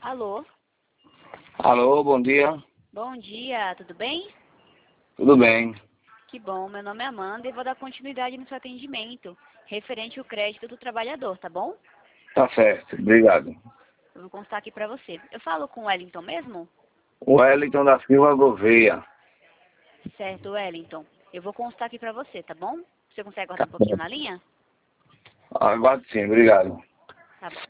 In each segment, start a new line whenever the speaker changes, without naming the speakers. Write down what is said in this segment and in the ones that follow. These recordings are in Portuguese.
Alô?
Alô, bom dia.
Bom dia, tudo bem?
Tudo bem?
Que bom, meu nome é Amanda e vou dar continuidade no seu atendimento, referente ao crédito do trabalhador, tá bom?
Tá certo, obrigado.
Eu vou constar aqui pra você. Eu falo com o Wellington mesmo?
Wellington da Silva Gouveia.
Certo, Wellington. Eu vou constar aqui pra você, tá bom? Você consegue
Tá
aguardar um pouquinho na
certo.
linha?
Aguardo sim, obrigado.
Tá bom.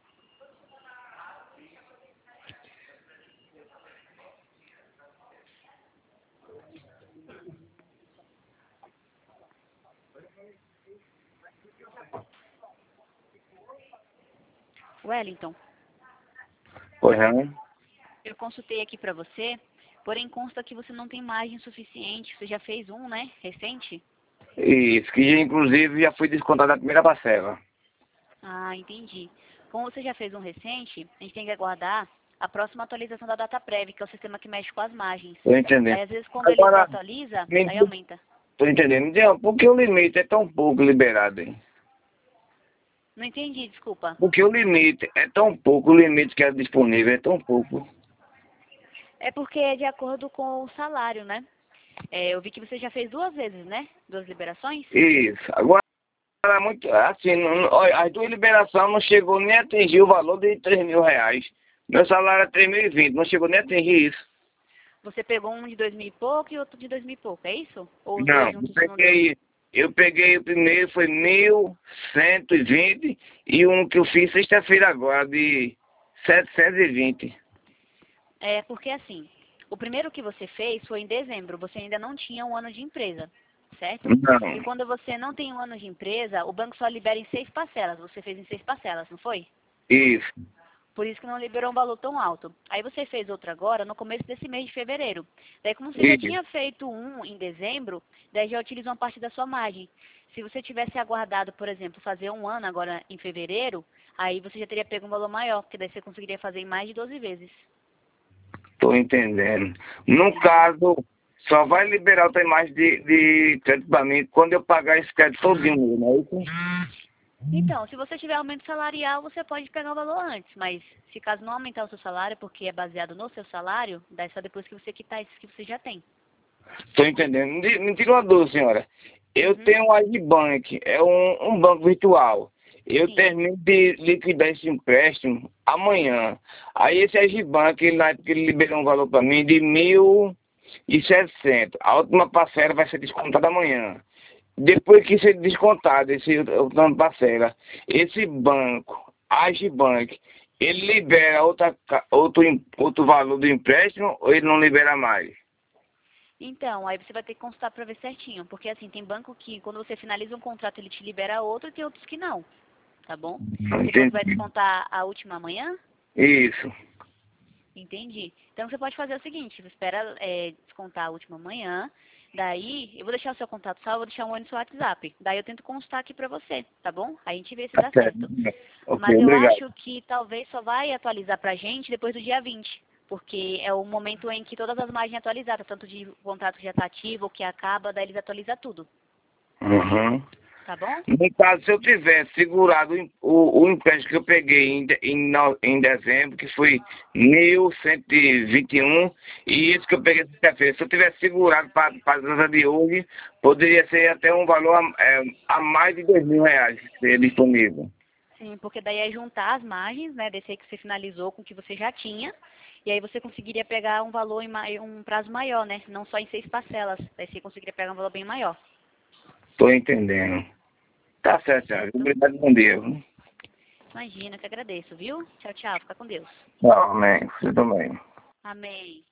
Wellington,
Pois não?
eu consultei aqui pra você, porém consta que você não tem margem suficiente. Você já fez um, né? Recente?
Isso, que inclusive já foi descontado a primeira parcela.
Ah, entendi. Como você já fez um recente, a gente tem que aguardar a próxima atualização da data prévia, que é o sistema que mexe com as margens.
Tô entendendo.
Aí, às vezes, quando ele
Agora,
desatualiza,
me
aí
diga-
aumenta.
tô entendendo. Me diga, por que o limite é tão pouco liberado, hein?
Não entendi, desculpa.
Porque o limite é tão pouco, o limite que é disponível é tão pouco.
É porque é de acordo com o salário, né? Eu vi que você já fez duas vezes, né? Duas liberações.
Isso. Agora, muito, assim, olha, as duas liberações não chegou nem a atingir o valor de R$ 3.000. Meu salário é 3.020, não chegou nem a atingir isso.
Você pegou um de 2.000 e pouco e outro de 2.000 e pouco, é isso? Ou os
Não,
dois juntos não deu?
eu peguei o primeiro, foi 1.120 e um que eu fiz sexta-feira agora, de 720.
É porque assim, o primeiro que você fez foi em dezembro, você ainda não tinha um ano de empresa, certo? E
Não,
quando você não tem um ano de empresa, o banco só libera em 6 parcelas. Você fez em 6 parcelas, não foi?
isso,
Por isso que não liberou um valor tão alto. Aí você fez outro agora no começo desse mês de fevereiro. Daí como você já
isso.
tinha feito um em dezembro, daí já utilizou uma parte da sua margem. Se você tivesse aguardado, por exemplo, fazer um ano agora em fevereiro, aí você já teria pego um valor maior, porque daí você conseguiria fazer em mais de 12 vezes.
Tô entendendo. No
Entendeu?
caso, só vai liberar outra imagem de crédito para mim quando eu pagar esse crédito todinho, não é isso?
Então, se você tiver aumento salarial, você pode pegar o valor antes, mas se caso não aumentar o seu salário, porque é baseado no seu salário, daí só depois que você quitar esses que você já tem.
Tô entendendo. Me tira uma dúvida, senhora. Eu
Uhum.
tenho um Agibank, é um banco virtual. Eu
Sim.
termino de liquidar esse empréstimo amanhã. Aí esse Agibank, ele, na época, ele liberou um valor para mim de 1.700. A última parcela vai ser descontada amanhã. Depois que ser descontado esse última parcela, esse banco, Agibank, ele libera outro valor do empréstimo ou ele não libera mais?
Então, aí você vai ter que consultar para ver certinho, porque assim, tem banco que quando você finaliza um contrato ele te libera outro e tem outros que não, tá bom?
Não
Você falou que vai
entendi.
descontar a última amanhã?
Isso.
Entendi. Então você pode fazer o seguinte, você espera descontar a última manhã, daí eu vou deixar o seu contato salvo, vou deixar um oi no seu WhatsApp. Daí eu tento constar aqui pra você, tá bom? Aí a gente vê se
Tá
dá
certo.
certo.
Ok,
Mas eu
obrigado.
acho que talvez só vai atualizar pra gente depois do dia 20, porque é o momento em que todas as margens atualizadas, tanto de contrato que já tá ativo ou que acaba, daí eles atualizam tudo,
Uhum.
tá bom?
No caso, se eu tivesse segurado o empréstimo que eu peguei em dezembro, que foi 1.121, e isso que eu peguei sexta-feira, se eu tivesse segurado para a data de hoje, poderia ser até um valor a mais de R$ 2.000 ser disponível.
Sim, porque daí é juntar as margens, né, desse aí que você finalizou com o que você já tinha, e aí você conseguiria pegar um valor um prazo maior, né, não só em 6 parcelas, daí você conseguiria pegar um valor bem maior,
Estou entendendo. Tá certo, senhora.
certo?
Obrigado, bom dia. Viu?
Imagina, que agradeço, viu? Tchau, tchau, fica com Deus.
Tchau, amém. Você também.
Amém.